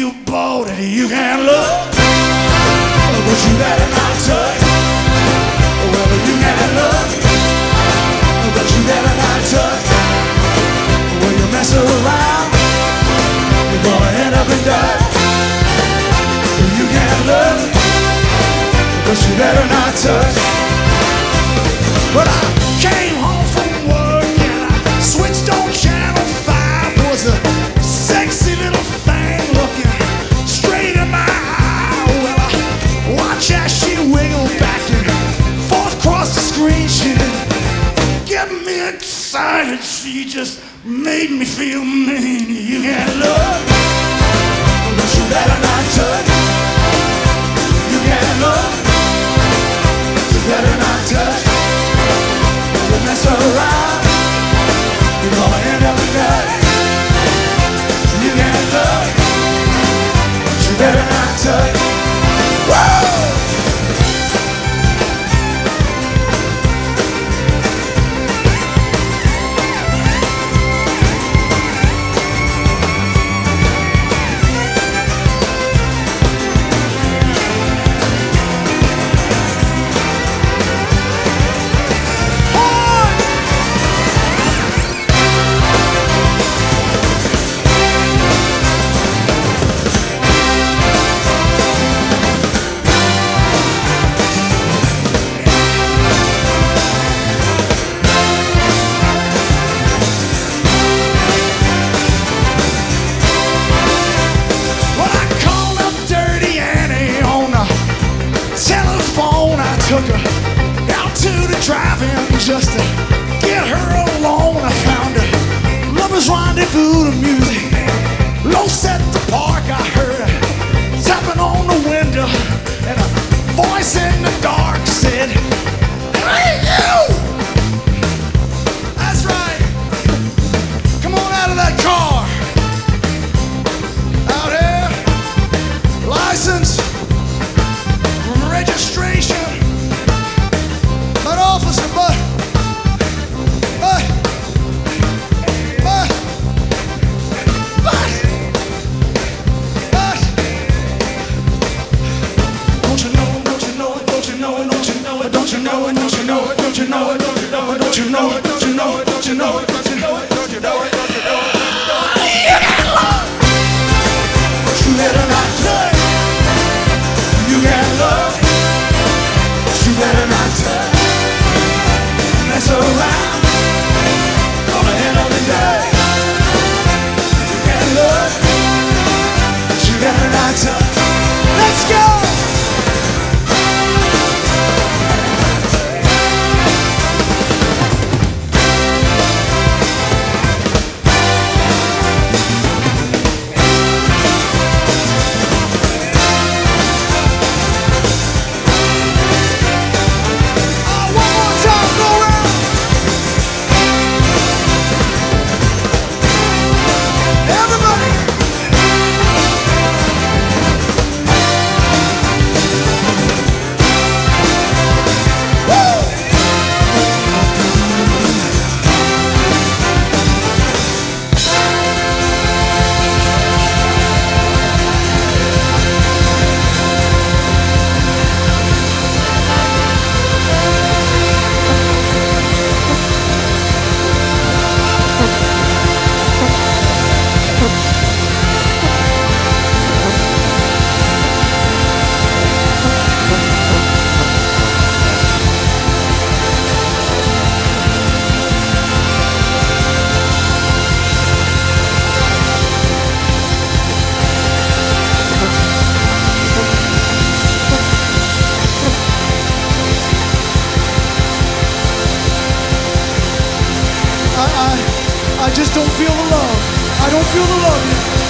you bold and you can look, but you better not touch. Well, you can look, but you better not touch. When you mess around, you're gonna end up in dirt. You can look, but you better not touch. But I came home from work and I switched on channel 5. Was a sexy little thing looking straight in my eye. Well, I watch as she wiggled back and forth across the screen. She didn't get me excited, she just made me feel mean. You can't look, but you better not touch. You can't look, you better not touch. You mess around, you're gonna end up in dirt. You can't look, but you better not touch. Whoa! Took her out to the drive-in just to get her alone. I found a lover's rendezvous to music. Low set the park, I heard her tapping on the window, and a voice in the dark said, "Hey, you!" That's right. Come on out of that car. Out here, license, registration. Officer, but don't you know it, don't you know it, don't you know it, don't you know it, don't you know it, don't you know it, don't you know it, don't you know it, don't you know it, don't you know it, don't you know it, don't you know it, don't you know it, don't you know it. You can't love, but you better not touch. You can't love, but you better not touch. Mess around, gonna end up in dirt. You can't look, but you better not touch. Let's go! I just don't feel the love. I don't feel the love yet.